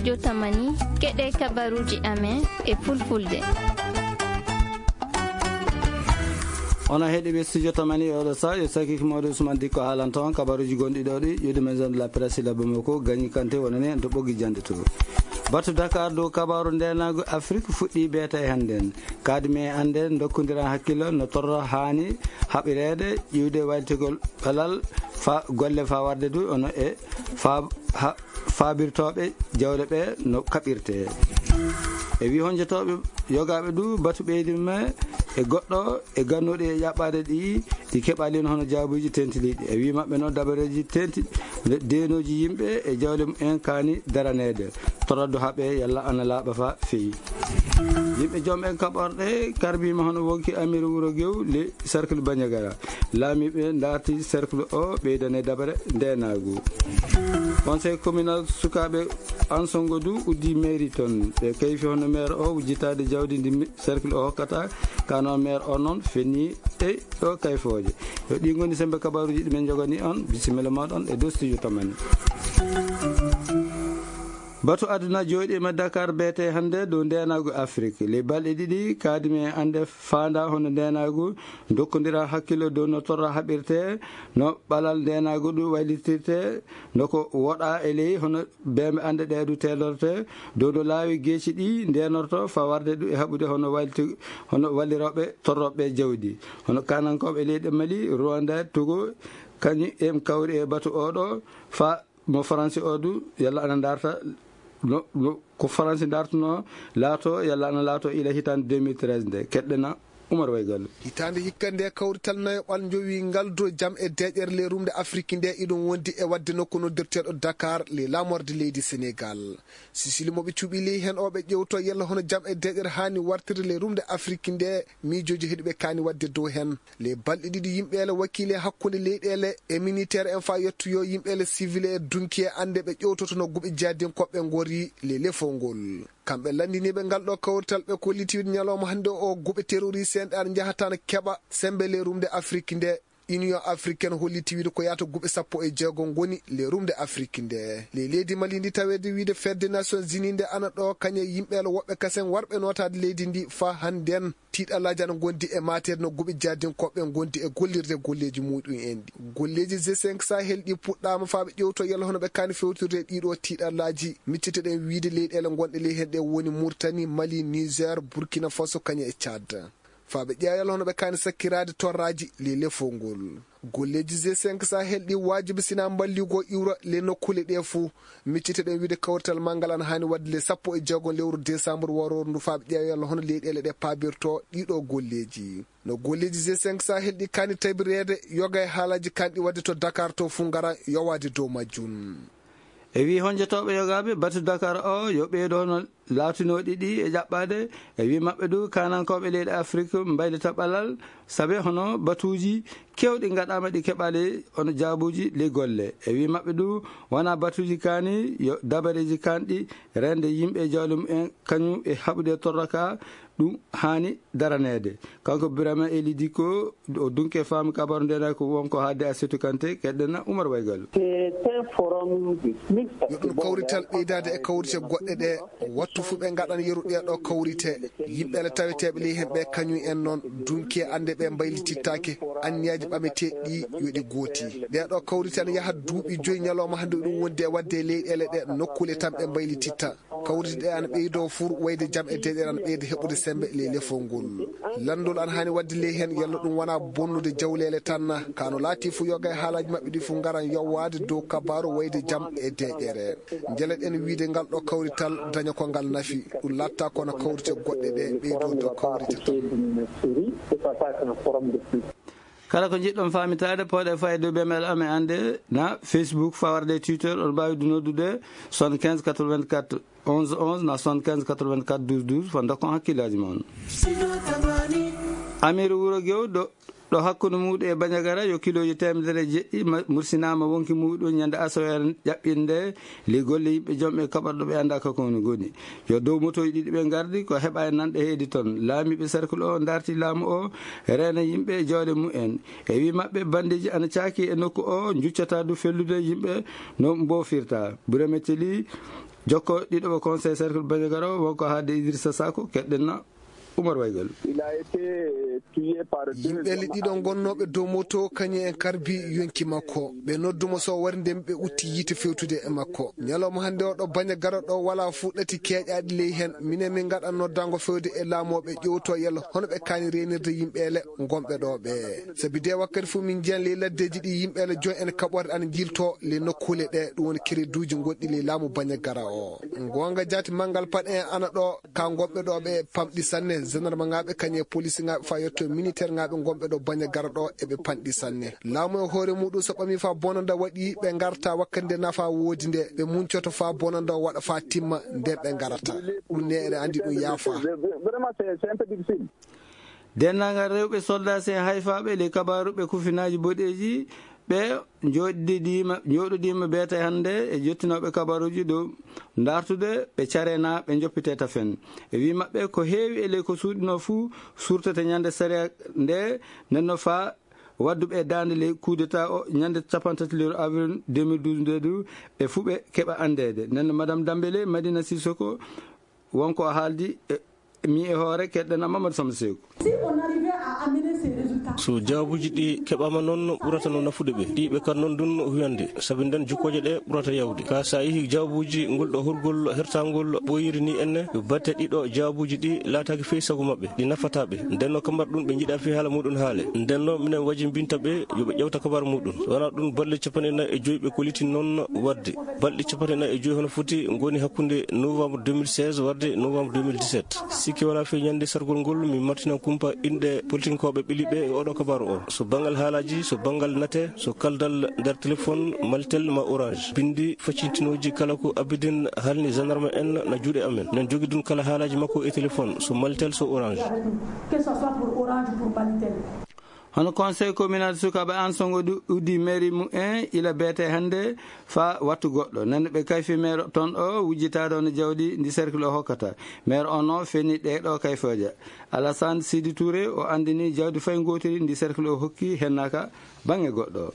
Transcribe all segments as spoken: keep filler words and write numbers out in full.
studio Tamani keɗe kabaruji amen e fulfulde. Ona heeɗiɓe studio Tamani oɗo sa e sakiki mawɗo Ousmane Dikko haalanta on kabaruji gonɗi ɗo ɗi yude maison de la presse la Bamako Gagny Kanté wonani en to ɓoggi jande to batu Dakar dow kabaru ndenago Afrique fuɗɗi beeta e hannden kadimi ande dokkodiran hakkille no torro hani haɓirede ƴiwde waytigol ɓalal fa golle fa warde du ono e fa fabirtoɓe jawle ɓe no kaɓirte e wi honjotoɓe yogaɓe du batu ɓeydima e goɗɗo e gannuɗe e ƴaɓɓade ɗi ɗi keɓalino hono jaabuji tentiliɗi e wi mabɓe noon dabareji tenti denoji yimɓe e jawle en kani daranede toraddu haaɓe yalla ana laaɓa fa feewi yimɓe joom en kaɓorɗe karbima hono wonki amir wuro gew le cercle Bandiagara laamiɓe darti cercle o ɓeydane dabare ndenago conseil communal sukaɓe Ansongo du uddi mairie toon ɓe kayfi hono maire o wujjitade jawdi ndi cercle o hokkata kano maire o noon fenni e ɗo kayfoje yo ɗi goni sembe kabaruji ɗimen jogani on bisimilla moɗon e dow studio Tamani. Batu aduna jooɗima Dakar beete hande dow ndenago Afrique les balɗe ɗiɗi kadimi ande fanda hono ndenago dokkodira hakkille dow no torra haɓirte no ɓalal ndenago ɗum waylitirte noko woɗa e ley hono bemɓe ande ɗeɗu telorte dow no laawi geeci ɗi ndenorto fa warde ɗu e haɓude hono walti hono walliroɓe torroɓe jawdi hono kanankoɓe leyɗe Mali Rwanda Togo kañum em kawri e batu oɗo fa mo français o du yalla ana darta no, no ko français dartuno laato yalla ana laato ila hitande deux mille treize nde keɗɗena Oumar Waygal hitande hikka nde kawrital nayoɓal jowi ngal do jam e deƴere le rumde Afrique nde iɗum wondi e wadde nokku noddirteɗo Dakar le lamorde leydi Sénégal sisili moɓe cuuɓi ley hen oɓe ƴewto yalla hono jam e deƴere hani wartirde le rumde Afrique nde miijoji heeɗiɓe kani wadde dow hen le balɗe ɗiɗi yimɓele wakkile hakkude leyɗele e militaire en fa yettoyo yimɓele civil e dunki ande ɓe ƴewtoto no guɓe jadin koɓɓe gori le lefongol kamɓe landiniɓe ngal ɗo kawrital ɓe kollitiwde ñalawma hande o guɓe terroriste en ɗan jahatano keɓa sembe le rumde Afrique nde Union africaine holliti wiide ko yata guɓe sappo e jeegom goni le rumde Afrique nde le leydi Mali ndi tawede wiide fedde Nations Unies nde ana ɗo kañe yimɓele woɓɓe kasen warɓe notade leydi ndi fa handen tiiɗallaji ana gondi e matere no guɓe jadin koɓɓe gondi e gollirde golleji muɗum en ɗi golleji G cinq Sahel ɗi puɗɗama fa ɓe ƴewto yalla hono ɓe kani fewtirde ɗiɗo tiiɗallaji micciteɗen wiide leyɗele gonɗe ley hen ɗe woni Mauritanie Mali Niger Burkina Faso kañe e Tchad faaɓe ƴeewal hono ɓe kani sakkirade torraji le lefongol golleji G cinq Sahel ɗi wajibi sina balligo iwra le nokkule ɗe fou micciteɗen wiide kawrital mangal ana hani wadde le sappo e jeegom lewru décembre woro ndu faaɓe ƴeewal hono leyɗele ɗe pabirto ɗiɗo golleji no golleji G cinq Sahel ɗi kani tabirede yoga e haalaji kanɗi wadde to Dakar to fou gara yowade dow majjum e wi honjotoɓe yogaɓe batu Dakar o yo ɓeydo hono laatinoɗi ɗi e ƴaɓɓade e wi mabɓe du kanankoɓe leyɗe Afrique mbaylita ɓalal saabe hono batuji kewɗi gaɗama ɗi keɓale hono jaabuji ley golle e wi mabɓe du wona batuji kani yo dabareji kanɗi rende yimɓe jawle mumen kañum e haɓude torraka ɗum hani daranede kanko Birama Eli Dicko o dunke fami kabaru ndena ko wonko haalde Assetou Kanté keɗɗena Oumar Waygal yoɗum kawrital ɓeydade e kawrite goɗɗe ɗe wattu fu ɓe gaɗan yeru ɗeɗo kawrite yimɓele taweteɓe ley hen ɓe kañum en noon dunki ande ɓe mbaylitittake anniyaji ɓamete ɗi yoɗi gooti ɗeɗo kawrite ne yaaha duuɓi joyyi ñalawma hande ɗum wondi e wadde leyɗele ɗe nokkule tan ɓe mbaylititta kawrite ɗe ana ɓeydo fur wayde jam e deƴere ana ɓeyda heɓude sembe le lefongol landol ana hani wadde ley hen yalla ɗum wona bonnude jawlele tan kano laati fu yoga e haalaji mabɓe ɗi fu garan yowwade dow kabaru wayde jam e deƴere jeleɗen wiide ngal ɗo kawrital daña ko ngal nafi ɗum latta kono kawrite goɗɗe ɗe ɓeydo dow kawrite kala ko jiɗɗon famitade poɗe fayde B M L ame ande na Facebook fawarde Twitter on mbawi du noddude soixante-quinze quatre-vingt-quatre onze onze na soixante-quinze quatre-vingt-quatre douze douze fo dokkon hakkillaji moon Amir Wuro Gew ɗo ɗo hakkude muɗum e Bandiagara yo kiloji temedere jeɗɗi mursinama wonki muɗum ñande asower ƴaɓɓinde li golle yimɓe jomɓe kaɓarɗo ɓe anda kakoni goni yo dow motoji ɗiɗi ɓe gardi ko heɓa e nanɗe heedi toon laamiɓe cercle o darti laamu o reena yimɓe jawɗe mumen e wi mabɓe bandiji ana caaki e nokku o juccata du fellude yimɓe no mbofirta Burama Thily jokko ɗiɗoɓe conseil cercle Bandiagara o wonko haade Idrissa Sako keɗɗenna Oumar Waygol. yimɓe ɗiɗo gonnoɓe dow moto kañum en karbi yonki makko ɓe noddumo so wari ndem ɓe utti yiite fewtude e makko ñalawma hannde o ɗo Bandiagara ɗo wala fuɗɗati keeƴaɗi ley hen minen min gaɗa noddango fewde e laamoɓe ƴewto yalla hono ɓe kaani renirde yimɓeele gonɓe ɗo ɓe sabi de wakkati fof min jiyan ley laddeji ɗi yimɓeele joni ene kaɓorde ana jilto le nokkule ɗe ɗum woni créduji goɗɗi ley laamu Bandiagara o gonga jaati manggal paɗe ana ɗo ka gonɓe ɗo ɓe pamɗi sanne gendarme ngaɓe kañe police ngaɓe fa yetto militaire ngaɓe gonɓe ɗo Bandiagara ɗo eɓe panɗi sanne laamu e hoore muɗum so ɓami fa bonanda waɗi ɓe garta wakkati nde nafa woodi nde ɓe muncoto fa bonanda waɗa fa timma nden ɓe garata ɗum ne ene andi ɗum yaafa dennagal rewɓe soldat en hayfaɓe le kabaruɓe kufinaji boɗeji ɓe joɗɗidima joɗodima beete hannde e jottinoɓe kabaruji dow dartude ɓe carena ɓe joppite tafen e wi mabɓe ko heewi ele ko suuɗino fuu surtete ñande séria nde nenno fa wadduɓe dande ley coup d'état o ñande capantati lewru avril deux mille douze nde du ɓe fuu ɓe keeɓa andede nenno madame Dambélé Madina Sissoko wonko haaldi mi e hoore keɗɗena Mamadou Samba Sekou. so jaabuji ɗi keɓama noon ɓurata no nafude ɓe ɗiɓe kan noon dun huyande saabi nden jukkoje ɗe ɓurata yawde ka sa yeehi jaabuji ngol ɗo hurgol hertagol ɓoyiri ni enne batte ɗiɗo jaabuji ɗi laataki fewi saago mabɓe ɗi nafataɓe ndenno kambar ɗum ɓe jiiɗa fi haala muɗum haale ndenno minen waji binta ɓe yoɓe ƴewta kabar muɗum wona ɗum balɗe capanɗe nayyi e joyyi ɓe koliti noon wadde balɗe capanɗe nayyi e joyyi hono foti goni hakkude novembre deux mille seize warde novembre deux mille dix-sept sikki wala fe ñande sargol ngol mi martina kumpa inɗe politique koɓe ɓiliɓe e oɗo kabaru o so banggal haalaji so banggal nate so kaldal nder téléphone maltel ma orange bindi faccintinoji kala ko abidin halni gendarme en na juuɗe amen nen jogui ɗum kala haalaji makko e téléphone so maltel so orange. hono conseil communal sukaɓe ansongo uddi mairie mumen ila beete hannde fa wattu goɗɗo nanne ɓe kayfi maire toon o wujjitade ono jawdi ndi cercle o hokkata maire on o feni ɗeɗo kayfoje Alassane Sidi Touré o andini jawdi fay gotiri ndi cercle o hokki hennaka bangge goɗɗo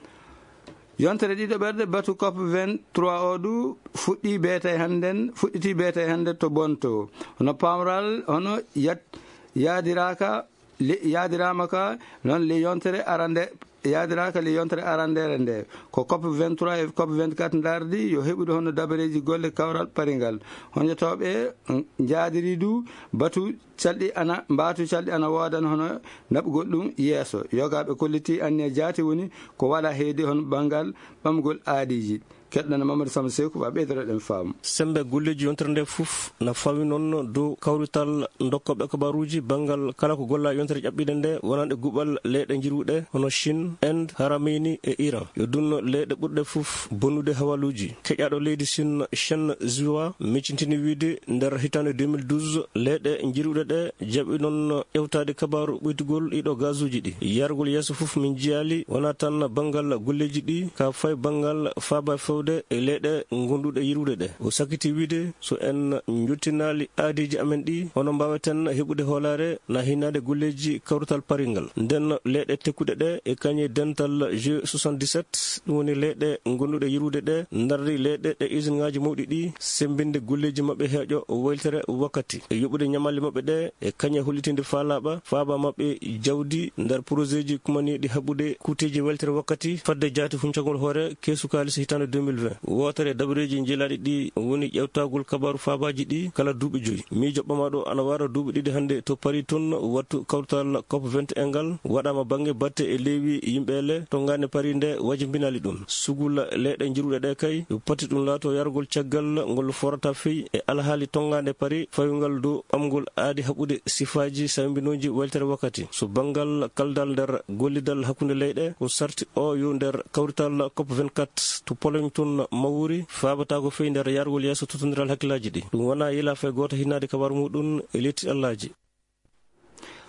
yontere ɗiɗo ɓerɗe batu cop vingt-trois o ɗu fuɗɗi beete hannden fuɗɗiti beete hannde to bonto hono pamral hono yat yaadiraka yaadirama ka noon le yontere arande yaadiraka le yontere arandere nde ko cop vingt-trois e cop vingt-quatre dardi yo heɓude hono dabareji golle kawral paringal hoñotoɓe jaadiri du batu calɗi ana mbatu calɗi ana wodan hono naɓugol ɗum yeeso yogaɓe kolliti anne jaati woni ko waɗa heedi hono banggal ɓamgol aadiji keɗɗana Mamadou Samba Sekou ba ɓeydoɗen faamu sembe golleji yontere nde fof na fawi noon dow kawrital dokkoɓe kabaruji banggal kala ko golla yontere ƴaɓɓiɗe nde wonande guɓal leyɗe jiruɗe hono Chine Inde Harameyni e Iran yo dunno leyɗe ɓurɗe fof bonnude hawaluji keƴaɗo leydi Chine Chen Zhuwa miccintini wiide nder hitande deux mille douze leyɗe jiruɗe ɗe jaɓi noon ƴewtade kabaru ɓoytugol ɗiɗo gaz uji ɗi yargol yeeso fof min jiyali wona tan banggal golleji ɗi ka fay banggal faaba few e leyɗe gonduɗe yirude ɗe o sakiti wiide so en jottinali aadiji amen ɗi hono mbaweten heɓude hoolare na hinnade golleji kawrutal paringal nden leyɗe tekkuɗe ɗe e kañe dental G soixante-dix-sept ɗum woni leyɗe gonduɗe yirude ɗe dardi leyɗe ɗe usine ngaji mawɗi ɗi sembinde golleji mabɓe heeƴo woyltere wakkati e yoɓude ñamalli mabɓe ɗe e kañe hollitinde faalaɓa faaba mabɓe jawdi nder projet ji kumaniɗi haɓude kuuteji weltere wakkati fadde jaati huncagol hoore keesu kalis hitande deux mille vingt wotere dabareji jeelaɗi ɗi woni ƴewtagol kabaru faabaji ɗi kala duuɓi joyyi miijo ɓamaɗo ana wara duuɓi ɗiɗi hannde to Paris toon wattu kawrutal cop vingt et un ngal waɗama banggue batte e leewi yimɓele to ngane Paris nde wajimbinali ɗum sugula leyɗe jiruɗe ɗe kay pati ɗum laato yargol caggal ngol forata feyi e alhaali tongade Paris fayugal dow ɓamgol aadi haɓude sifaji sawibinoji weltere wakkati so banggal kaldal nder gollidal hakkude leyɗe ko sarti o yo nder kawrital cop vingt-quatre to Pologne toon mawuri fabata ko feyi nder yargol yeeso totodiral hakkillaji ɗi ɗum wona yila fe goto hinnade kabaru muɗum e letti allaji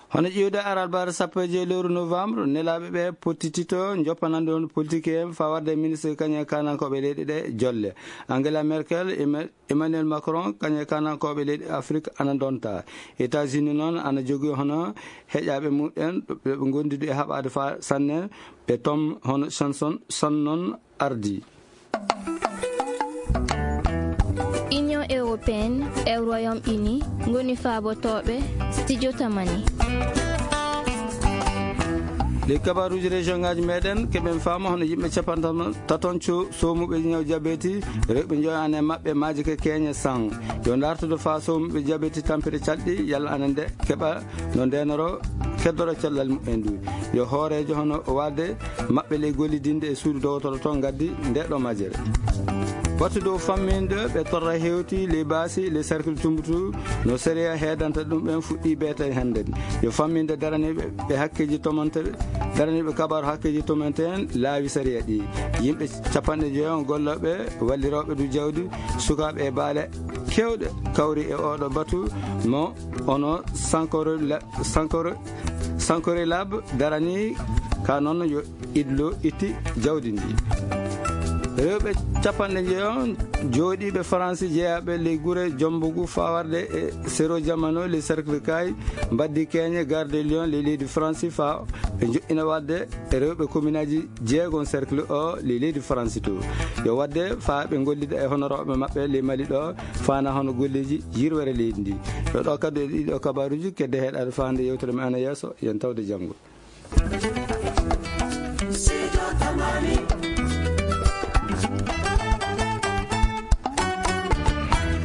hono ƴiwde aralbare sappo e joyi lewru novembre nelaɓe ɓe pottitito joppanande on politique en fa wadde ministre kañe kanankoɓe leyɗe ɗe jolle. Angela Merkel Emmanuel Macron kañe kanankoɓe leyɗe Afrique ana donta. États-Unis noon ana jogui hono heƴaɓe muɗen ɓe gondiɗo e haɓade fa sanne ɓe tom hono chanson son noon ardi. Union européenne e Royaume-Uni ngoni faabotoɓe studio tamani. Les kabaruji région ngaji meɗen keɓen faama hono yimɓe capantan taton somuɓe ñaw diabéti rewɓe joyani e mabɓe maaji ke keñe sang yo dartude fa somuɓe diabéti tampere calɗi yalla anande keɓa no ndenoro keddoro cellal mumen ndu yo hoorejo hono wadde mabɓe ley gollidinde e suudu dowtoro toon gaddi ndeɗo majere. wattude o famminde ɓe torra hewti les baasi les cercle tumbutu no séria heedanta ɗum ɓen fuɗɗi beete hende yo famminde daraniɓe ɓe hakkeji tomanteɓe daraniɓe kabaru hakkeji tomante en laawi séria ɗi yimɓe capanɗe joyon golloɓe walliroɓe du jawdi sukaɓe e baale kewɗe kawri e oɗo batu mo ono sankore sankore sankore lab darani ka noon yo idlo itti jawdi ndi. rewɓe capanɗe jeeyon jooɗiɓe france jeeyaɓe ley guure jombogu fawarde e séro jamano les cercle kay mbaddi keñe gare de lion ley leydi france fa ɓe joƴƴina wadde e rewɓe commune aji jeegon cercle o ley leydi france to yo wadde fa ɓe gollida e honoroɓe mabɓe ley mali ɗo fana hono golleji yirwere leydi ndi ɗo ɗo kadi e ɗiɗo kabaruji kedde heeɗade fande yewtere me ana yesso yen tawde janggo.